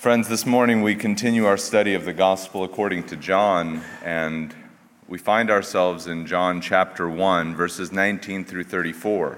Friends, this morning we continue our study of the Gospel according to John, and we find ourselves in John chapter 1, verses 19 through 34.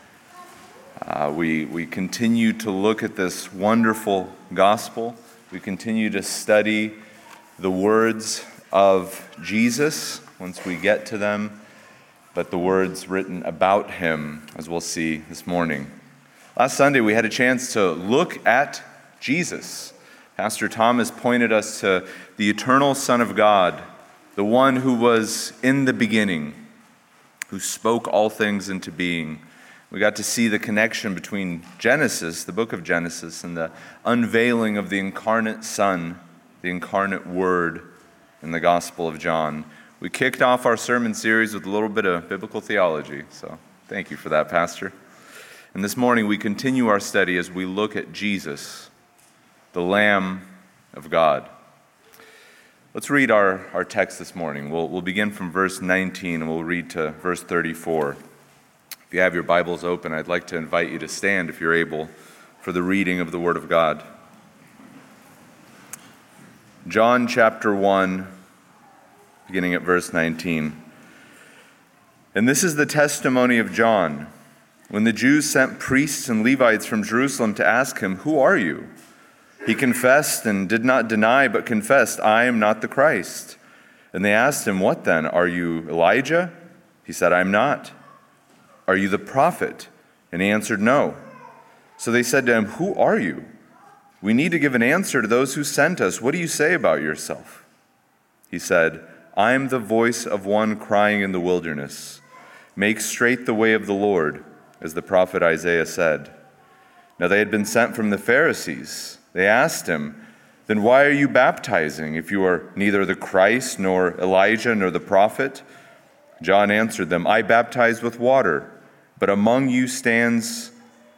We continue to look at this wonderful Gospel. We continue to study the words of Jesus once we get to them, but the words written about him, as we'll see this morning. Last Sunday we had a chance to look at Jesus. Pastor Thomas pointed us to the eternal Son of God, the one who was in the beginning, who spoke all things into being. We got to see the connection between Genesis, the book of Genesis, and the unveiling of the incarnate Son, the incarnate Word in the Gospel of John. We kicked off our sermon series with a little bit of biblical theology, so thank you for that, Pastor. And this morning we continue our study as we look at Jesus, the Lamb of God. Let's read our text this morning. We'll begin from verse 19 and we'll read to verse 34. If you have your Bibles open, I'd like to invite you to stand, if you're able, for the reading of the Word of God. John chapter 1, beginning at verse 19. And this is the testimony of John. When the Jews sent priests and Levites from Jerusalem to ask him, "Who are you?" He confessed and did not deny, but confessed, "I am not the Christ." And they asked him, "What then? Are you Elijah?" He said, "I am not." "Are you the prophet?" And he answered, "No." So they said to him, "Who are you? We need to give an answer to those who sent us. What do you say about yourself?" He said, "I am the voice of one crying in the wilderness, 'Make straight the way of the Lord,' as the prophet Isaiah said." Now they had been sent from the Pharisees. They asked him, "Then why are you baptizing if you are neither the Christ nor Elijah nor the prophet?" John answered them, "I baptize with water, but among you stands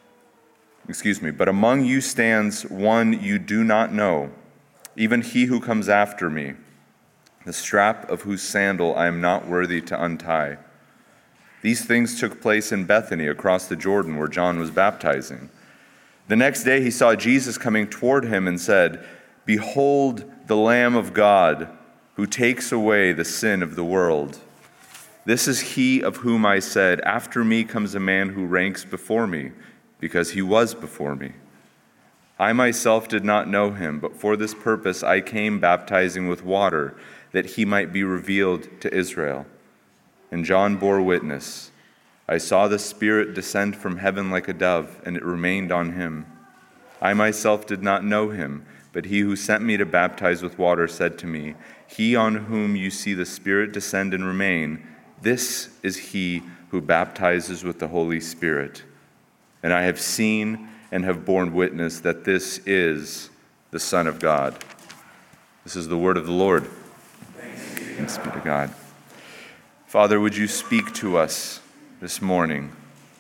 one you do not know, even he who comes after me, the strap of whose sandal I am not worthy to untie." These things took place in Bethany across the Jordan where John was baptizing. The next day he saw Jesus coming toward him and said, "Behold the Lamb of God who takes away the sin of the world. This is he of whom I said, 'After me comes a man who ranks before me, because he was before me.' I myself did not know him, but for this purpose I came baptizing with water, that he might be revealed to Israel." And John bore witness, "I saw the Spirit descend from heaven like a dove, and it remained on him. I myself did not know him, but he who sent me to baptize with water said to me, 'He on whom you see the Spirit descend and remain, this is he who baptizes with the Holy Spirit.' And I have seen and have borne witness that this is the Son of God." This is the word of the Lord. Thanks be to God. Father, would you speak to us this morning?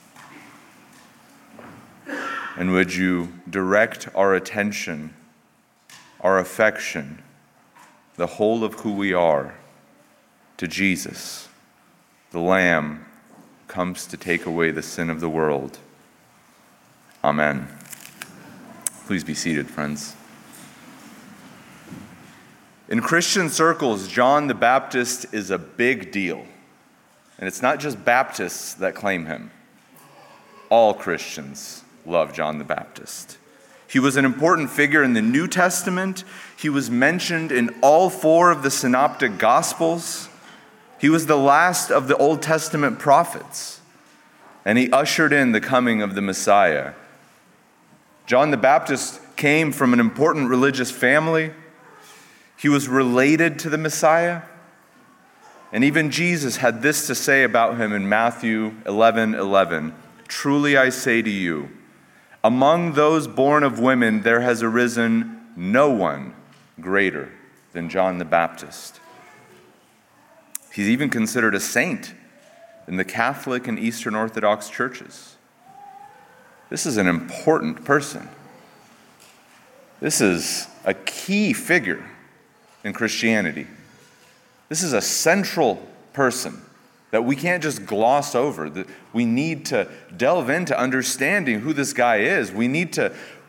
And would you direct our attention, our affection, the whole of who we are, to Jesus, the Lamb who comes to take away the sin of the world. Amen. Please be seated, friends. In Christian circles, John the Baptist is a big deal. And it's not just Baptists that claim him. All Christians love John the Baptist. He was an important figure in the New Testament. He was mentioned in all 4 of the Synoptic Gospels. He was the last of the Old Testament prophets. And he ushered in the coming of the Messiah. John the Baptist came from an important religious family. He was related to the Messiah. And even Jesus had this to say about him in Matthew 11:11. "Truly I say to you, among those born of women there has arisen no one greater than John the Baptist." He's even considered a saint in the Catholic and Eastern Orthodox churches. This is an important person. This is a key figure in Christianity. This is a central person that we can't just gloss over. That we need to delve into understanding who this guy is. We need to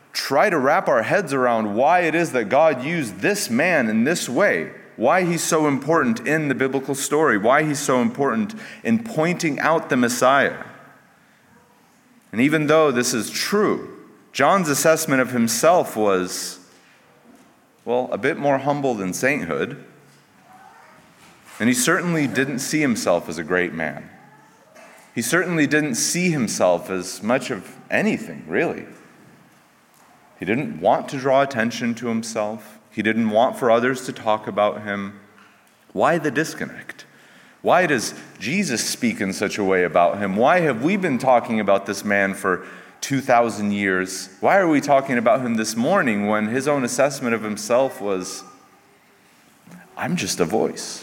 try to wrap our heads around why it is that God used this man in this way, why he's so important in the biblical story, why he's so important in pointing out the Messiah. And even though this is true, John's assessment of himself was, well, a bit more humble than sainthood. And he certainly didn't see himself as a great man. He certainly didn't see himself as much of anything, really. He didn't want to draw attention to himself. He didn't want for others to talk about him. Why the disconnect? Why does Jesus speak in such a way about him? Why have we been talking about this man for 2,000 years? Why are we talking about him this morning when his own assessment of himself was, I'm just a voice?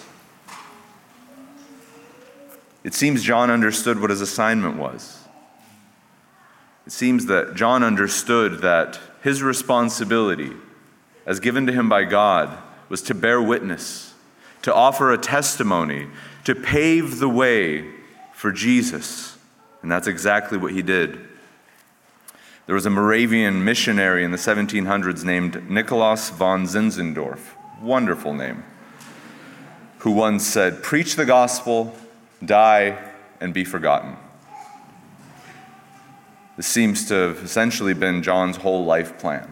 It seems John understood what his assignment was. It seems that John understood that his responsibility, as given to him by God, was to bear witness, to offer a testimony, to pave the way for Jesus. And that's exactly what he did. There was a Moravian missionary in the 1700s named Nikolaus von Zinzendorf, wonderful name, who once said, "Preach the gospel, die, and be forgotten." This seems to have essentially been John's whole life plan.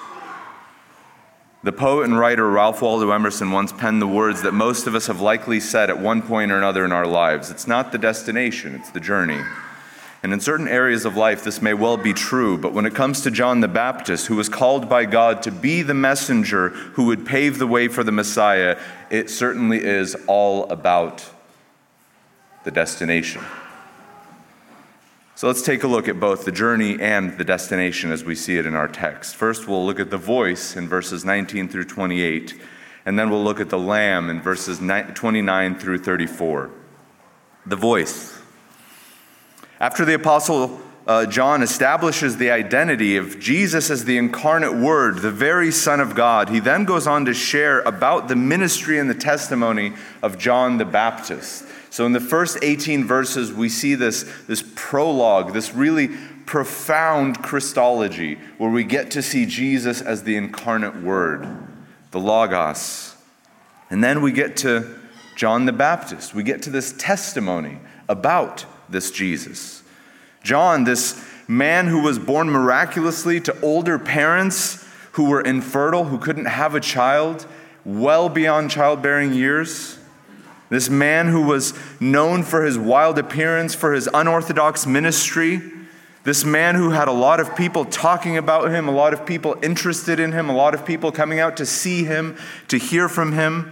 The poet and writer Ralph Waldo Emerson once penned the words that most of us have likely said at one point or another in our lives. It's not the destination, it's the journey. And in certain areas of life, this may well be true, but when it comes to John the Baptist, who was called by God to be the messenger who would pave the way for the Messiah, it certainly is all about the destination. So let's take a look at both the journey and the destination as we see it in our text. First, we'll look at the voice in verses 19 through 28, and then we'll look at the lamb in verses 29 through 34. The voice. After the Apostle John establishes the identity of Jesus as the incarnate Word, the very Son of God, he then goes on to share about the ministry and the testimony of John the Baptist. So in the first 18 verses, we see this prologue, this really profound Christology, where we get to see Jesus as the incarnate Word, the Logos. And then we get to John the Baptist. We get to this testimony about this Jesus. John, this man who was born miraculously to older parents who were infertile, who couldn't have a child, well beyond childbearing years. This man who was known for his wild appearance, for his unorthodox ministry. This man who had a lot of people talking about him, a lot of people interested in him, a lot of people coming out to see him, to hear from him.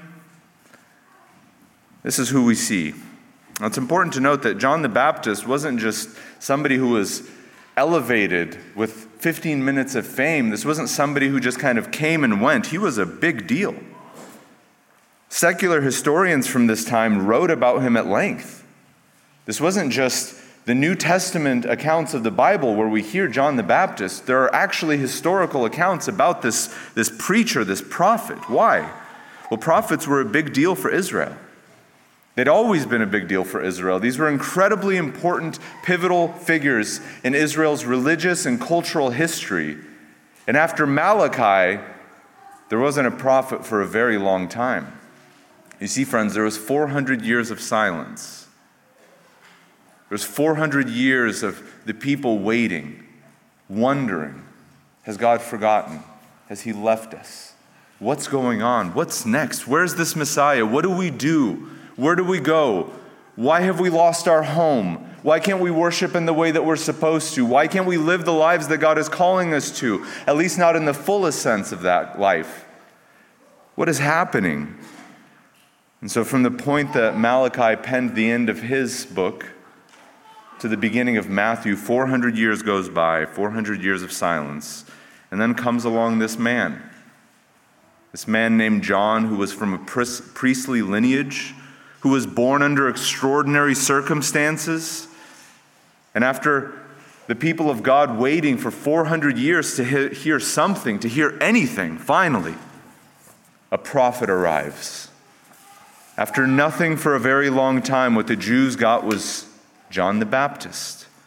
This is who we see. Now, it's important to note that John the Baptist wasn't just somebody who was elevated with 15 minutes of fame. This wasn't somebody who just kind of came and went. He was a big deal. Secular historians from this time wrote about him at length. This wasn't just the New Testament accounts of the Bible where we hear John the Baptist. There are actually historical accounts about this preacher, this prophet. Why? Well, prophets were a big deal for Israel. They'd always been a big deal for Israel. These were incredibly important, pivotal figures in Israel's religious and cultural history. And after Malachi, there wasn't a prophet for a very long time. You see, friends, there was 400 years of silence. There was 400 years of the people waiting, wondering, has God forgotten? Has he left us? What's going on? What's next? Where's this Messiah? What do we do? Where do we go? Why have we lost our home? Why can't we worship in the way that we're supposed to? Why can't we live the lives that God is calling us to? At least not in the fullest sense of that life. What is happening? And so from the point that Malachi penned the end of his book to the beginning of Matthew, 400 years goes by, 400 years of silence. And then comes along this man named John, who was from a priestly lineage, who was born under extraordinary circumstances. And after the people of God waiting for 400 years to hear something, to hear anything, finally, a prophet arrives. After nothing for a very long time, what the Jews got was John the Baptist.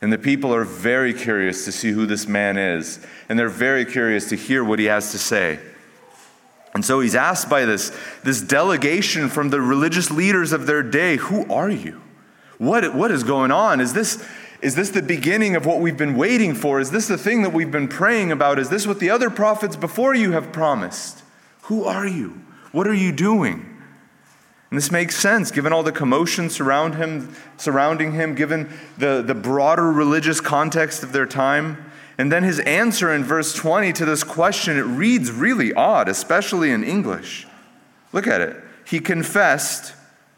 And the people are very curious to see who this man is. And they're very curious to hear what he has to say. And so he's asked by this delegation from the religious leaders of their day, who are you? What is going on? Is this the beginning of what we've been waiting for? Is this the thing that we've been praying about? Is this what the other prophets before you have promised? Who are you? What are you doing? And this makes sense, given all the commotion surrounding him, given the broader religious context of their time. And then his answer in verse 20 to this question, it reads really odd, especially in English. Look at it. He confessed,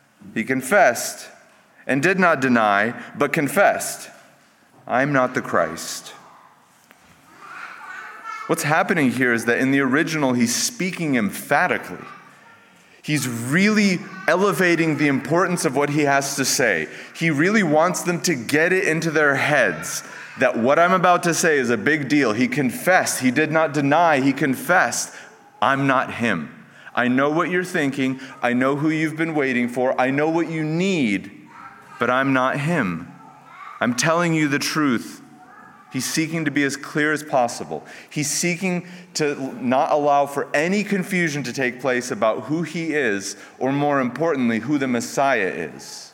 and did not deny, but confessed, I'm not the Christ. What's happening here is that in the original, he's speaking emphatically. He's really elevating the importance of what he has to say. He really wants them to get it into their heads that what I'm about to say is a big deal. He confessed. He did not deny. He confessed, I'm not him. I know what you're thinking. I know who you've been waiting for. I know what you need, but I'm not him. I'm telling you the truth. He's seeking to be as clear as possible. He's seeking to not allow for any confusion to take place about who he is, or more importantly, who the Messiah is.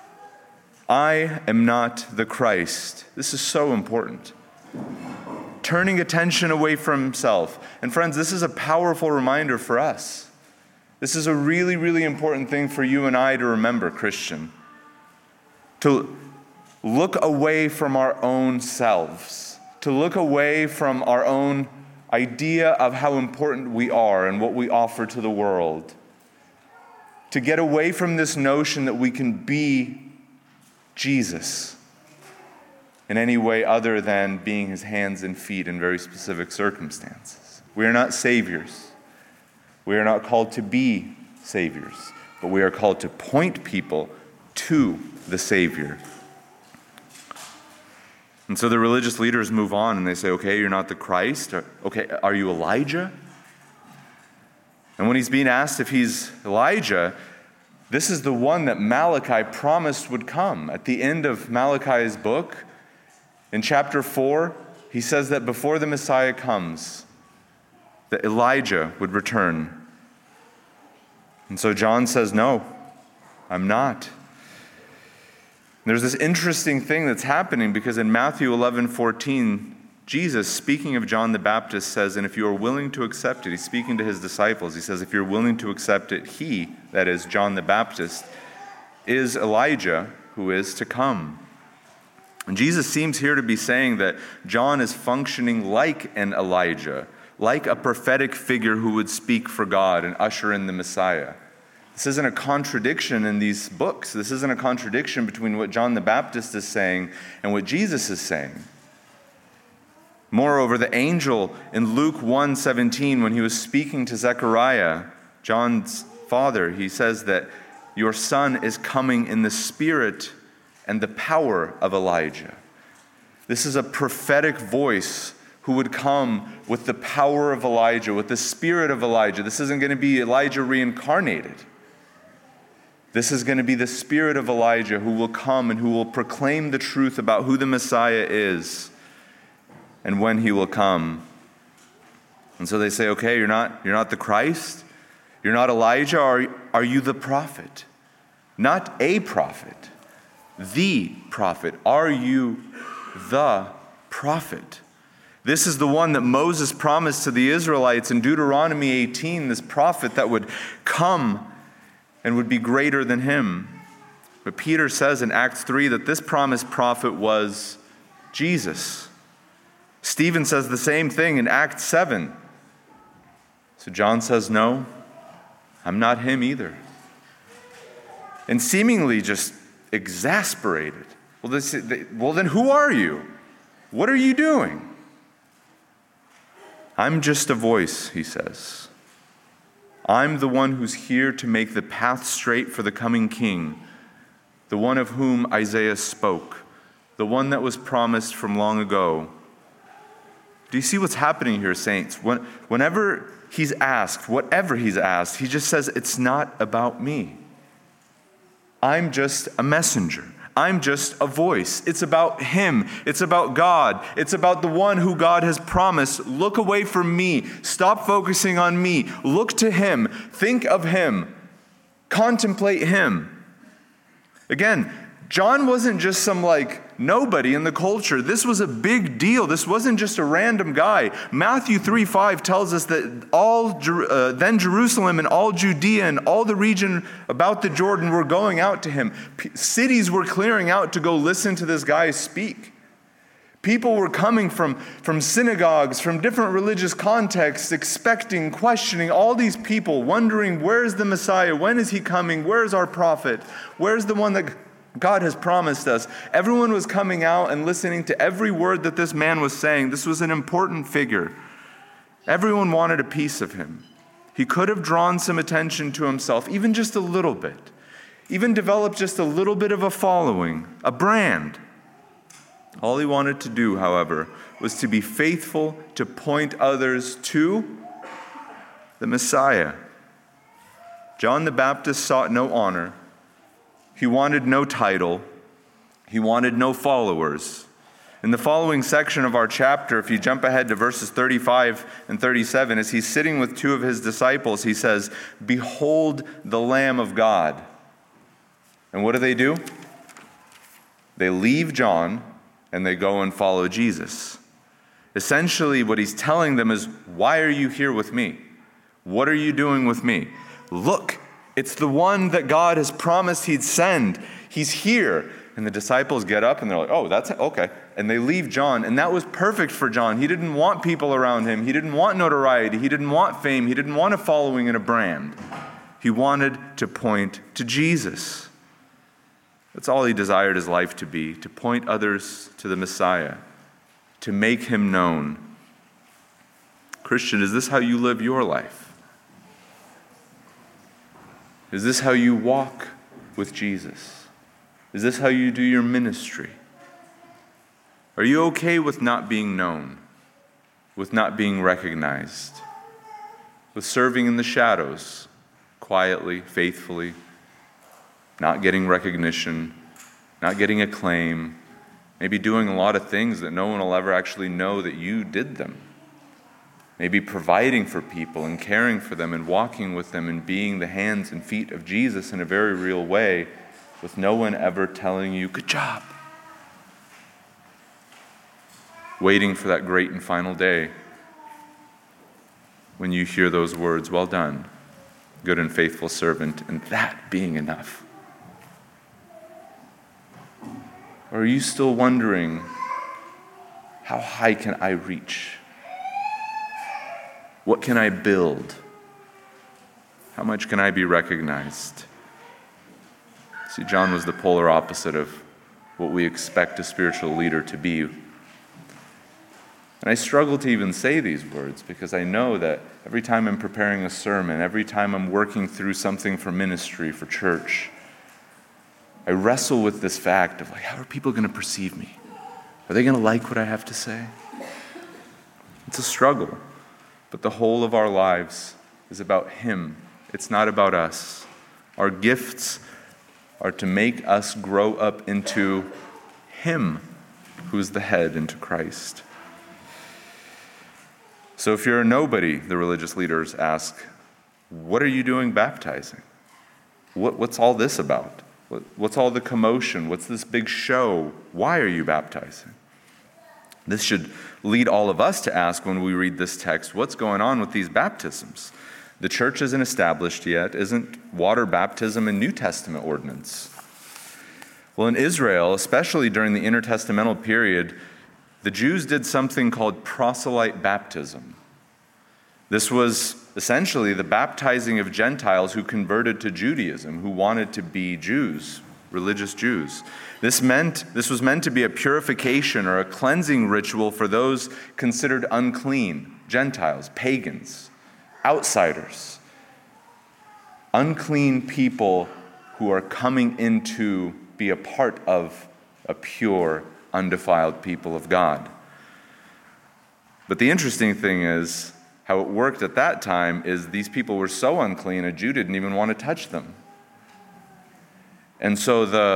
I am not the Christ. This is so important. Turning attention away from himself. And friends, this is a powerful reminder for us. This is a really, really important thing for you and I to remember, Christian. To look away from our own selves, to look away from our own idea of how important we are and what we offer to the world, to get away from this notion that we can be Jesus in any way other than being his hands and feet in very specific circumstances. We are not saviors. We are not called to be saviors, but we are called to point people to the Savior. And so the religious leaders move on and they say, okay, you're not the Christ. Okay, are you Elijah? And when he's being asked if he's Elijah, this is the one that Malachi promised would come. At the end of Malachi's book, in chapter 4, he says that before the Messiah comes, that Elijah would return. And so John says, no, I'm not. There's this interesting thing that's happening because in Matthew 11:14, Jesus, speaking of John the Baptist, says, and if you are willing to accept it, he's speaking to his disciples, he says, if you're willing to accept it, he, that is John the Baptist, is Elijah who is to come. And Jesus seems here to be saying that John is functioning like an Elijah, like a prophetic figure who would speak for God and usher in the Messiah. This isn't a contradiction in these books. This isn't a contradiction between what John the Baptist is saying and what Jesus is saying. Moreover, the angel in Luke 1:17, when he was speaking to Zechariah, John's father, he says that your son is coming in the spirit and the power of Elijah. This is a prophetic voice who would come with the power of Elijah, with the spirit of Elijah. This isn't going to be Elijah reincarnated. This is going to be the spirit of Elijah who will come and who will proclaim the truth about who the Messiah is and when he will come. And so they say, okay, you're not the Christ. You're not Elijah. Are you the prophet? Not a prophet, the prophet. Are you the prophet? This is the one that Moses promised to the Israelites in Deuteronomy 18, this prophet that would come and would be greater than him. But Peter says in Acts 3 that this promised prophet was Jesus. Stephen says the same thing in Acts 7. So John says, no, I'm not him either. And seemingly just exasperated. Well, then who are you? What are you doing? I'm just a voice, he says. I'm the one who's here to make the path straight for the coming king, the one of whom Isaiah spoke, the one that was promised from long ago. Do you see what's happening here, saints? Whenever he's asked, whatever he's asked, he just says, it's not about me. I'm just a messenger. I'm just a voice. It's about him. It's about God. It's about the one who God has promised. Look away from me. Stop focusing on me. Look to him. Think of him. Contemplate him. Again, John wasn't just some nobody in the culture. This was a big deal. This wasn't just a random guy. Matthew 3:5 tells us that then Jerusalem and all Judea and all the region about the Jordan were going out to him. Cities were clearing out to go listen to this guy speak. People were coming from synagogues, from different religious contexts, expecting, questioning, all these people, wondering, where's the Messiah? When is he coming? Where's our prophet? Where's the one that God has promised us? Everyone was coming out and listening to every word that this man was saying. This was an important figure. Everyone wanted a piece of him. He could have drawn some attention to himself, even just a little bit. Even developed just a little bit of a following, a brand. All he wanted to do, however, was to be faithful to point others to the Messiah. John the Baptist sought no honor. He wanted no title. He wanted no followers. In the following section of our chapter, if you jump ahead to verses 35 and 37, as he's sitting with two of his disciples, he says, "Behold the Lamb of God." And what do? They leave John and they go and follow Jesus. Essentially, what he's telling them is, why are you here with me? What are you doing with me? Look, it's the one that God has promised he'd send. He's here. And the disciples get up and they're like, oh, that's okay. And they leave John. And that was perfect for John. He didn't want people around him. He didn't want notoriety. He didn't want fame. He didn't want a following and a brand. He wanted to point to Jesus. That's all he desired his life to be, to point others to the Messiah, to make him known. Christian, is this how you live your life? Is this how you walk with Jesus? Is this how you do your ministry? Are you okay with not being known, with not being recognized, with serving in the shadows, quietly, faithfully, not getting recognition, not getting acclaim, maybe doing a lot of things that no one will ever actually know that you did them? Maybe providing for people and caring for them and walking with them and being the hands and feet of Jesus in a very real way, with no one ever telling you, good job. Waiting for that great and final day when you hear those words, well done, good and faithful servant, and that being enough. Or are you still wondering, how high can I reach? What can I build? How much can I be recognized? See, John was the polar opposite of what we expect a spiritual leader to be. And I struggle to even say these words because I know that every time I'm preparing a sermon, every time I'm working through something for ministry, for church, I wrestle with this fact of how are people going to perceive me? Are they going to like what I have to say? It's a struggle. But the whole of our lives is about him. It's not about us. Our gifts are to make us grow up into him, who's the head, into Christ. So if you're a nobody, the religious leaders ask, what are you doing baptizing? What's all this about? What's all the commotion? What's this big show? Why are you baptizing? This should lead all of us to ask when we read this text, what's going on with these baptisms? The church isn't established yet. Isn't water baptism a New Testament ordinance? Well, in Israel, especially during the intertestamental period, the Jews did something called proselyte baptism. This was essentially the baptizing of Gentiles who converted to Judaism, who wanted to be Jews, religious Jews. This was meant to be a purification or a cleansing ritual for those considered unclean, Gentiles, pagans, outsiders, unclean people who are coming in to be a part of a pure, undefiled people of God. But the interesting thing is, how it worked at that time is these people were so unclean, a Jew didn't even want to touch them. And so the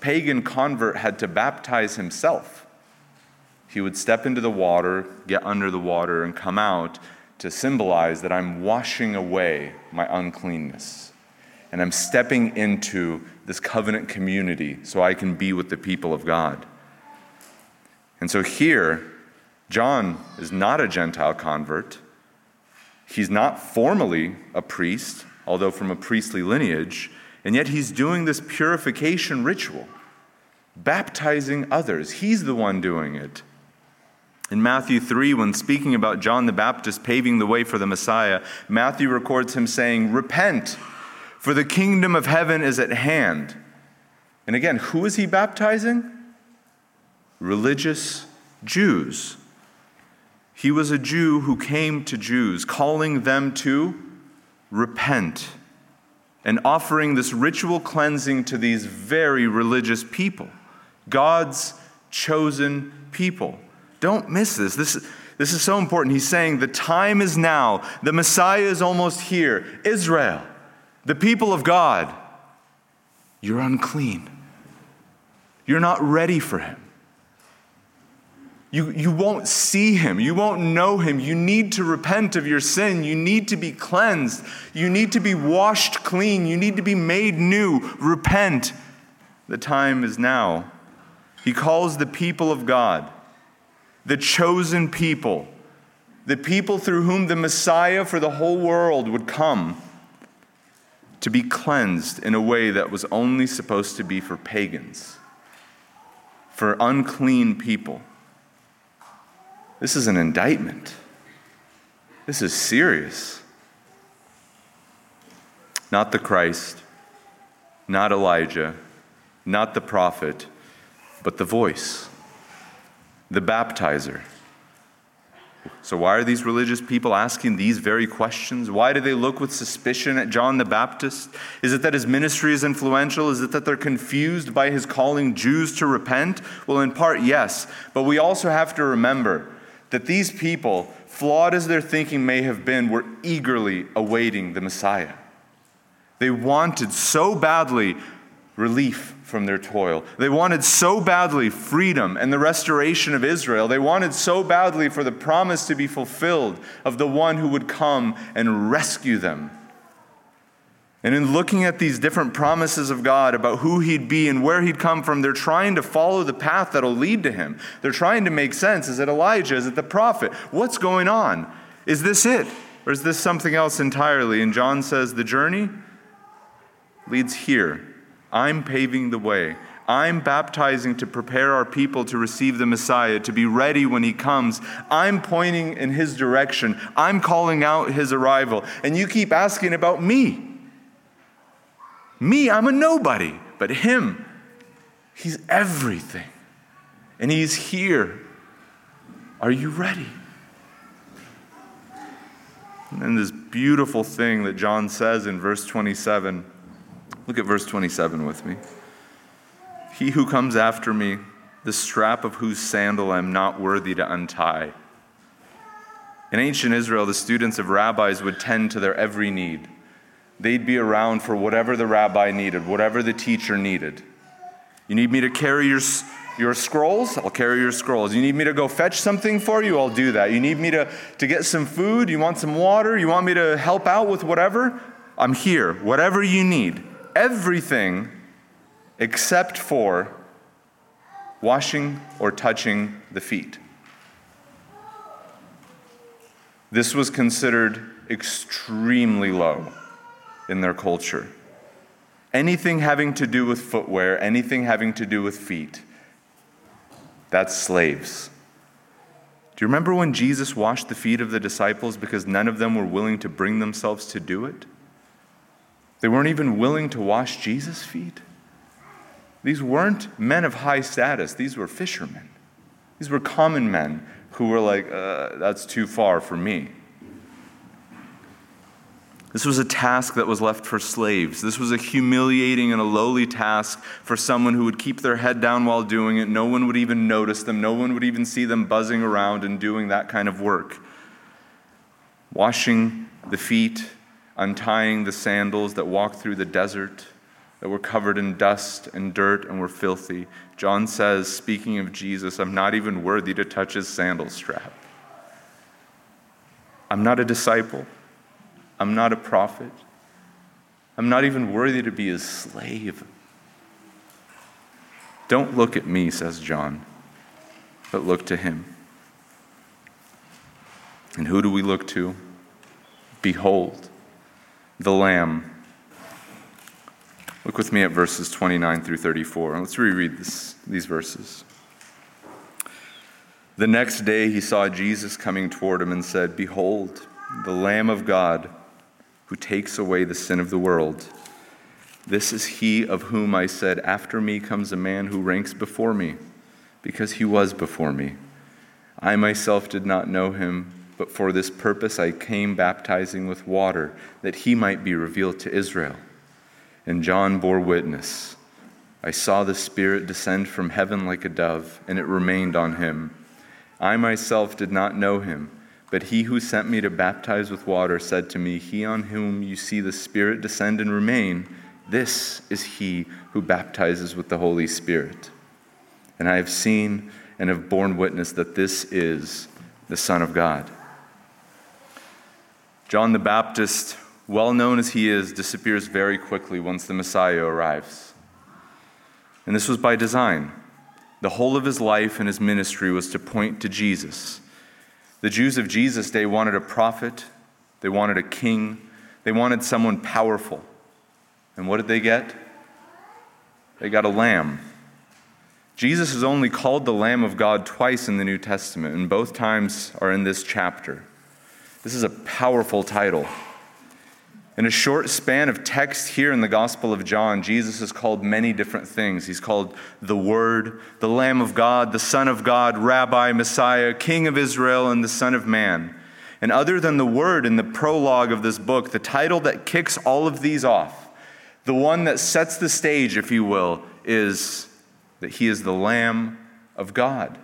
pagan convert had to baptize himself. He would step into the water, get under the water, and come out to symbolize that I'm washing away my uncleanness. And I'm stepping into this covenant community so I can be with the people of God. And so here, John is not a Gentile convert. He's not formally a priest, although from a priestly lineage, and yet he's doing this purification ritual, baptizing others. He's the one doing it. In Matthew 3, when speaking about John the Baptist paving the way for the Messiah, Matthew records him saying, "Repent, for the kingdom of heaven is at hand." And again, who is he baptizing? Religious Jews. He was a Jew who came to Jews, calling them to repent and offering this ritual cleansing to these very religious people, God's chosen people. Don't miss this. This is so important. He's saying the time is now. The Messiah is almost here. Israel, the people of God, you're unclean. You're not ready for him. You won't see him. You won't know him. You need to repent of your sin. You need to be cleansed. You need to be washed clean. You need to be made new. Repent. The time is now. He calls the people of God, the chosen people, the people through whom the Messiah for the whole world would come, to be cleansed in a way that was only supposed to be for pagans, for unclean people. This is an indictment. This is serious. Not the Christ, not Elijah, not the prophet, but the voice, the baptizer. So why are these religious people asking these very questions? Why do they look with suspicion at John the Baptist? Is it that his ministry is influential? Is it that they're confused by his calling Jews to repent? Well, in part, yes. But we also have to remember that these people, flawed as their thinking may have been, were eagerly awaiting the Messiah. They wanted so badly relief from their toil. They wanted so badly freedom and the restoration of Israel. They wanted so badly for the promise to be fulfilled of the one who would come and rescue them. And in looking at these different promises of God about who he'd be and where he'd come from, they're trying to follow the path that'll lead to him. They're trying to make sense. Is it Elijah? Is it the prophet? What's going on? Is this it? Or is this something else entirely? And John says the journey leads here. I'm paving the way. I'm baptizing to prepare our people to receive the Messiah, to be ready when he comes. I'm pointing in his direction. I'm calling out his arrival. And you keep asking about me. Me, I'm a nobody. But him, he's everything. And he's here. Are you ready? And then this beautiful thing that John says in verse 27. Look at verse 27 with me. He who comes after me, the strap of whose sandal I am not worthy to untie. In ancient Israel, the students of rabbis would tend to their every need. They'd be around for whatever the rabbi needed, whatever the teacher needed. You need me to carry your scrolls? I'll carry your scrolls. You need me to go fetch something for you? I'll do that. You need me to get some food? You want some water? You want me to help out with whatever? I'm here. Whatever you need. Everything except for washing or touching the feet. This was considered extremely low in their culture. Anything having to do with footwear, anything having to do with feet, that's slaves. Do you remember when Jesus washed the feet of the disciples because none of them were willing to bring themselves to do it? They weren't even willing to wash Jesus' feet. These weren't men of high status. These were fishermen. These were common men who were like, that's too far for me. This was a task that was left for slaves. This was a humiliating and a lowly task for someone who would keep their head down while doing it. No one would even notice them. No one would even see them buzzing around and doing that kind of work. Washing the feet, untying the sandals that walk through the desert, that we're covered in dust and dirt and we're filthy. John says, speaking of Jesus, I'm not even worthy to touch his sandal strap. I'm not a disciple. I'm not a prophet. I'm not even worthy to be his slave. Don't look at me, says John, but look to him. And who do we look to? Behold, the Lamb. Look with me at verses 29 through 34. Let's reread these verses. The next day he saw Jesus coming toward him and said, Behold, the Lamb of God, who takes away the sin of the world. This is he of whom I said, After me comes a man who ranks before me, because he was before me. I myself did not know him, but for this purpose I came baptizing with water, that he might be revealed to Israel. And John bore witness. I saw the Spirit descend from heaven like a dove, and it remained on him. I myself did not know him, but he who sent me to baptize with water said to me, He on whom you see the Spirit descend and remain, this is he who baptizes with the Holy Spirit. And I have seen and have borne witness that this is the Son of God. John the Baptist, well known as he is, disappears very quickly once the Messiah arrives. And this was by design. The whole of his life and his ministry was to point to Jesus. The Jews of Jesus' day wanted a prophet, they wanted a king, they wanted someone powerful. And what did they get? They got a lamb. Jesus is only called the Lamb of God twice in the New Testament, and both times are in this chapter. This is a powerful title. In a short span of text here in the Gospel of John, Jesus is called many different things. He's called the Word, the Lamb of God, the Son of God, Rabbi, Messiah, King of Israel, and the Son of Man. And other than the Word in the prologue of this book, the title that kicks all of these off, the one that sets the stage, if you will, is that he is the Lamb of God.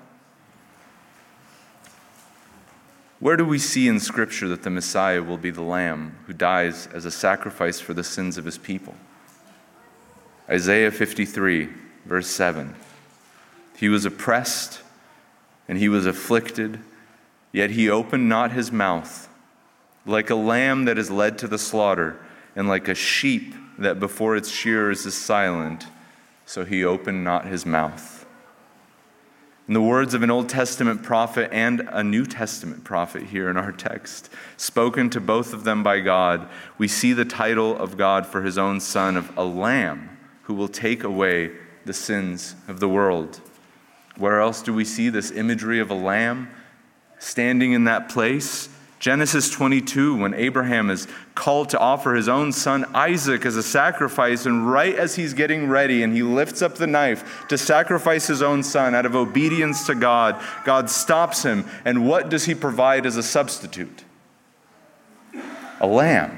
Where do we see in Scripture that the Messiah will be the Lamb who dies as a sacrifice for the sins of his people? Isaiah 53, verse 7. He was oppressed and he was afflicted, yet he opened not his mouth. Like a lamb that is led to the slaughter, and like a sheep that before its shearers is silent, so he opened not his mouth. In the words of an Old Testament prophet and a New Testament prophet here in our text, spoken to both of them by God, we see the title of God for his own Son of a Lamb who will take away the sins of the world. Where else do we see this imagery of a lamb standing in that place? Genesis 22, when Abraham is called to offer his own son Isaac as a sacrifice, and right as he's getting ready and he lifts up the knife to sacrifice his own son out of obedience to God, God stops him, and what does he provide as a substitute? A lamb.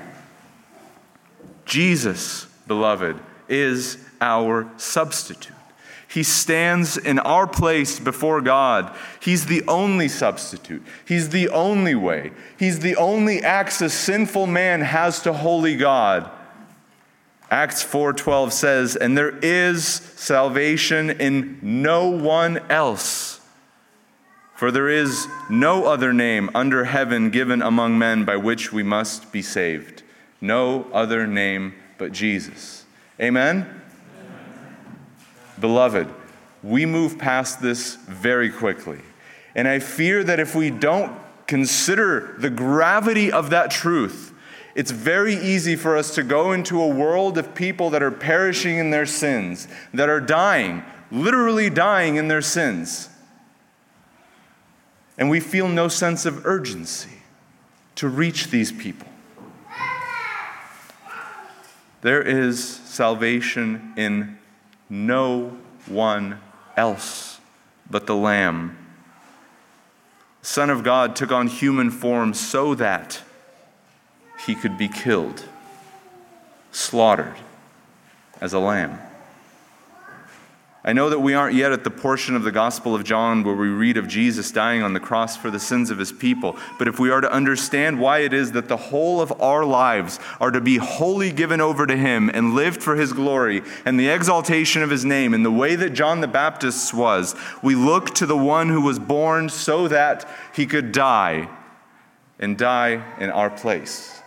Jesus, beloved, is our substitute. He stands in our place before God. He's the only substitute. He's the only way. He's the only access sinful man has to holy God. Acts 4:12 says, "And there is salvation in no one else. For there is no other name under heaven given among men by which we must be saved." No other name but Jesus. Amen? Beloved, we move past this very quickly. And I fear that if we don't consider the gravity of that truth, it's very easy for us to go into a world of people that are perishing in their sins, that are dying, literally dying in their sins. And we feel no sense of urgency to reach these people. There is salvation in no one else but the Lamb. The Son of God took on human form so that he could be killed, slaughtered as a lamb. I know that we aren't yet at the portion of the Gospel of John where we read of Jesus dying on the cross for the sins of his people. But if we are to understand why it is that the whole of our lives are to be wholly given over to him and lived for his glory and the exaltation of his name in the way that John the Baptist's was, we look to the one who was born so that he could die and die in our place.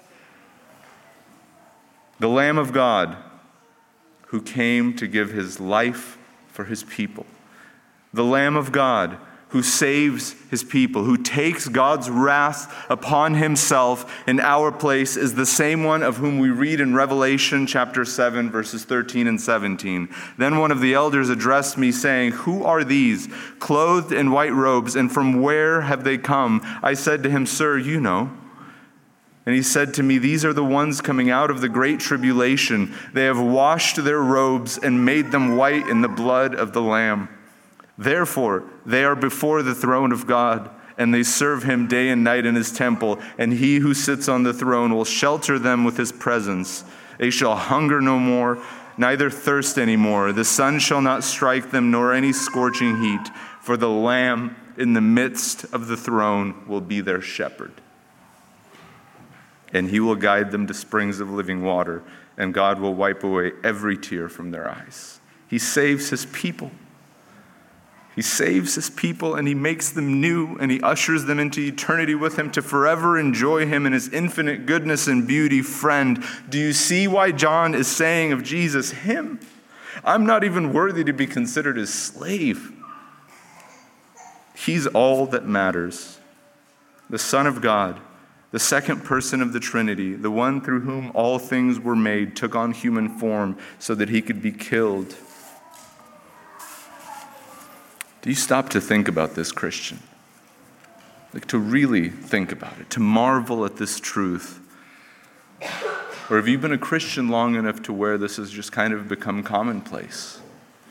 The Lamb of God, who came to give his life for his people. The Lamb of God who saves his people, who takes God's wrath upon himself in our place, is the same one of whom we read in Revelation chapter 7, verses 13 and 17. Then one of the elders addressed me, saying, "Who are these, clothed in white robes, and from where have they come?" I said to him, "Sir, you know." And he said to me, "These are the ones coming out of the great tribulation. They have washed their robes and made them white in the blood of the Lamb. Therefore, they are before the throne of God, and they serve him day and night in his temple. And he who sits on the throne will shelter them with his presence. They shall hunger no more, neither thirst any more. The sun shall not strike them, nor any scorching heat. For the Lamb in the midst of the throne will be their shepherd. And he will guide them to springs of living water, and God will wipe away every tear from their eyes." He saves his people. He saves his people, and he makes them new, and he ushers them into eternity with him to forever enjoy him in his infinite goodness and beauty. Friend, do you see why John is saying of Jesus, him? I'm not even worthy to be considered his slave. He's all that matters. The Son of God, the second person of the Trinity, the one through whom all things were made, took on human form so that he could be killed. Do you stop to think about this, Christian? Like, to really think about it, to marvel at this truth? Or have you been a Christian long enough to where this has just kind of become commonplace?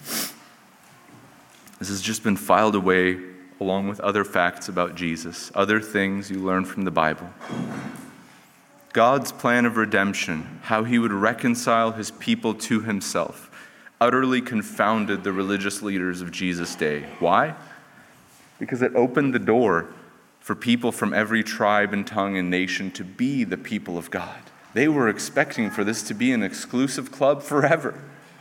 This has just been filed away along with other facts about Jesus, other things you learn from the Bible. God's plan of redemption, how he would reconcile his people to himself, utterly confounded the religious leaders of Jesus' day. Why? Because it opened the door for people from every tribe and tongue and nation to be the people of God. They were expecting for this to be an exclusive club forever.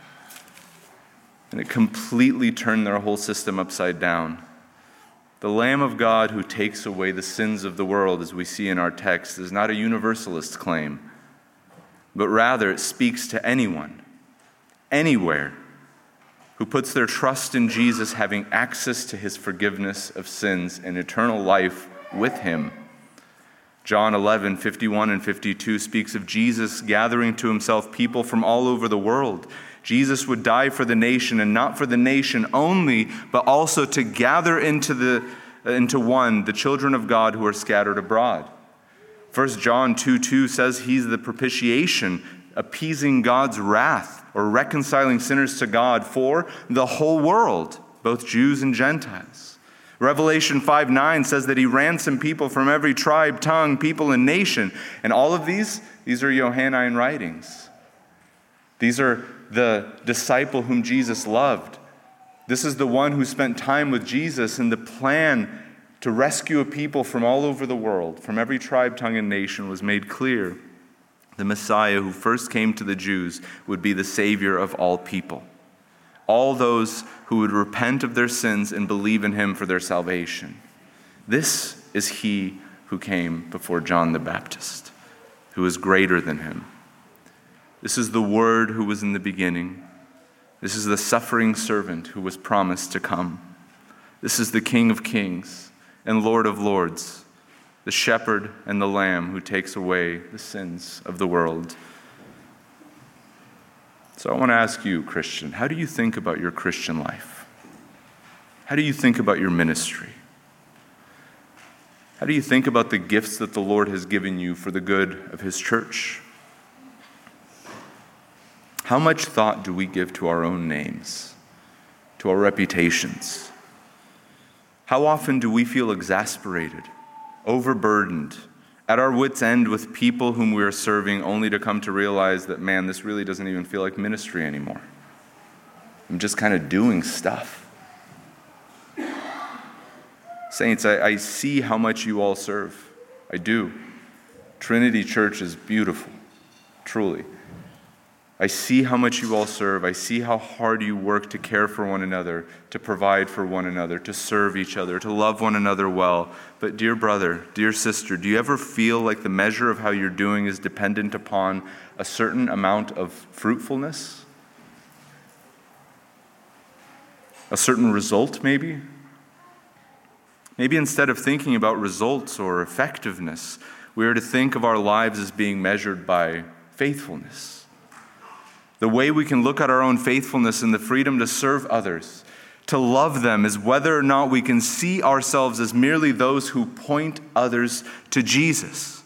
And it completely turned their whole system upside down. The Lamb of God who takes away the sins of the world, as we see in our text, is not a universalist claim, but rather it speaks to anyone, anywhere, who puts their trust in Jesus having access to his forgiveness of sins and eternal life with him. John 11, 51 and 52 speaks of Jesus gathering to himself people from all over the world. Jesus would die for the nation, and not for the nation only, but also to gather into one the children of God who are scattered abroad. 1 John 2:2 says he's the propitiation, appeasing God's wrath or reconciling sinners to God for the whole world, both Jews and Gentiles. Revelation 5:9 says that he ransomed people from every tribe, tongue, people, and nation. And all of these are Johannine writings. These are the disciple whom Jesus loved. This is the one who spent time with Jesus, and the plan to rescue a people from all over the world, from every tribe, tongue, and nation was made clear. The Messiah who first came to the Jews would be the Savior of all people. All those who would repent of their sins and believe in him for their salvation. This is he who came before John the Baptist, who is greater than him. This is the Word who was in the beginning. This is the suffering servant who was promised to come. This is the King of Kings and Lord of Lords, the shepherd and the lamb who takes away the sins of the world. So I want to ask you, Christian, how do you think about your Christian life? How do you think about your ministry? How do you think about the gifts that the Lord has given you for the good of his church? How much thought do we give to our own names, to our reputations? How often do we feel exasperated, overburdened, at our wits' end with people whom we are serving, only to come to realize that, man, this really doesn't even feel like ministry anymore? I'm just kind of doing stuff. Saints, I see how much you all serve. I do. Trinity Church is beautiful, truly. I see how much you all serve. I see how hard you work to care for one another, to provide for one another, to serve each other, to love one another well. But dear brother, dear sister, do you ever feel like the measure of how you're doing is dependent upon a certain amount of fruitfulness? A certain result, maybe? Maybe instead of thinking about results or effectiveness, we are to think of our lives as being measured by faithfulness. The way we can look at our own faithfulness and the freedom to serve others, to love them, is whether or not we can see ourselves as merely those who point others to Jesus,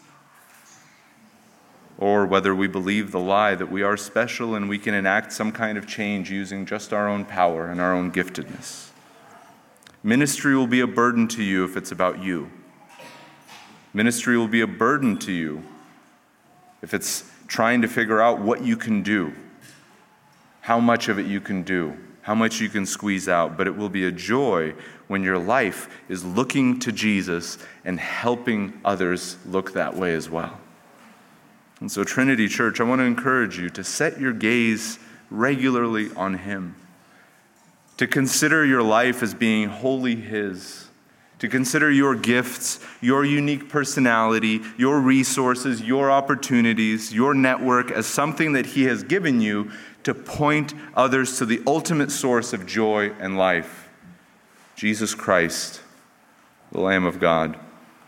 or whether we believe the lie that we are special and we can enact some kind of change using just our own power and our own giftedness. Ministry will be a burden to you if it's about you. Ministry will be a burden to you if it's trying to figure out what you can do, how much of it you can do, how much you can squeeze out. But it will be a joy when your life is looking to Jesus and helping others look that way as well. And so, Trinity Church, I want to encourage you to set your gaze regularly on Him, to consider your life as being wholly His, to consider your gifts, your unique personality, your resources, your opportunities, your network as something that He has given you to point others to the ultimate source of joy and life, Jesus Christ, the Lamb of God.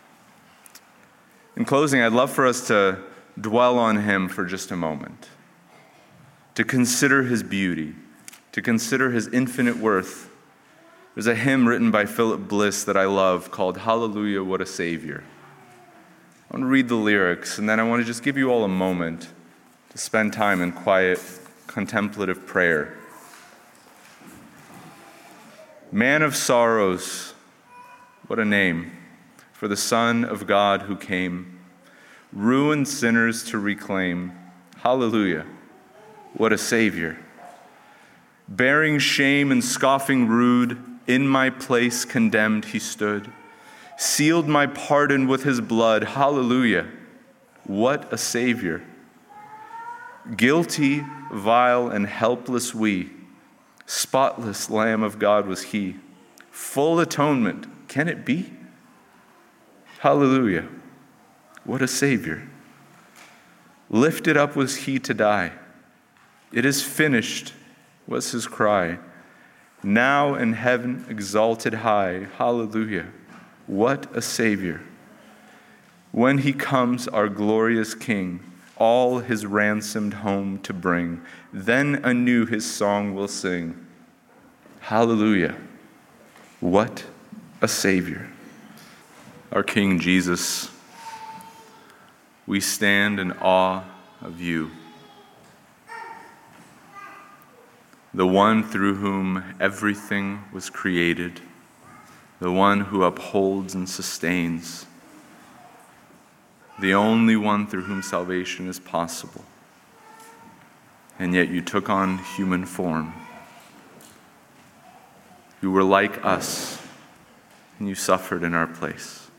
In closing, I'd love for us to dwell on Him for just a moment, to consider His beauty, to consider His infinite worth. There's a hymn written by Philip Bliss that I love called Hallelujah, What a Savior. I want to read the lyrics, and then I want to just give you all a moment to spend time in quiet, contemplative prayer. Man of sorrows, what a name for the Son of God who came, ruined sinners to reclaim. Hallelujah, what a Savior. Bearing shame and scoffing rude, in my place condemned He stood, sealed my pardon with His blood. Hallelujah, what a Savior. Guilty, vile, and helpless we, spotless Lamb of God was He. Full atonement, can it be? Hallelujah, what a Savior. Lifted up was He to die. It is finished was His cry. Now in heaven exalted high, hallelujah, what a Savior. When He comes, our glorious King, all His ransomed home to bring, then anew His song will sing. Hallelujah, what a Savior. Our King Jesus, we stand in awe of You, the one through whom everything was created, the one who upholds and sustains, the only one through whom salvation is possible. And yet You took on human form. You were like us, and You suffered in our place.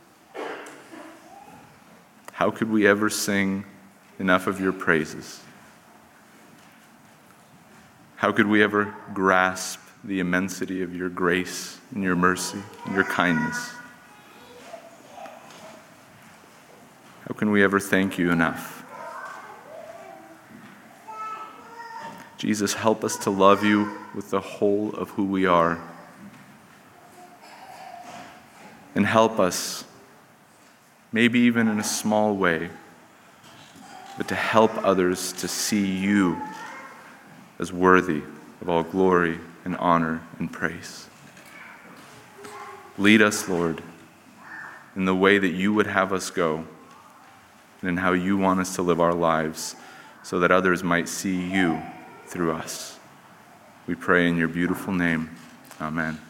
How could we ever sing enough of Your praises? How could we ever grasp the immensity of Your grace and Your mercy and Your kindness? How can we ever thank You enough? Jesus, help us to love You with the whole of who we are. And help us, maybe even in a small way, but to help others to see You as worthy of all glory and honor and praise. Lead us, Lord, in the way that You would have us go, and in how You want us to live our lives, so that others might see You through us. We pray in Your beautiful name. Amen.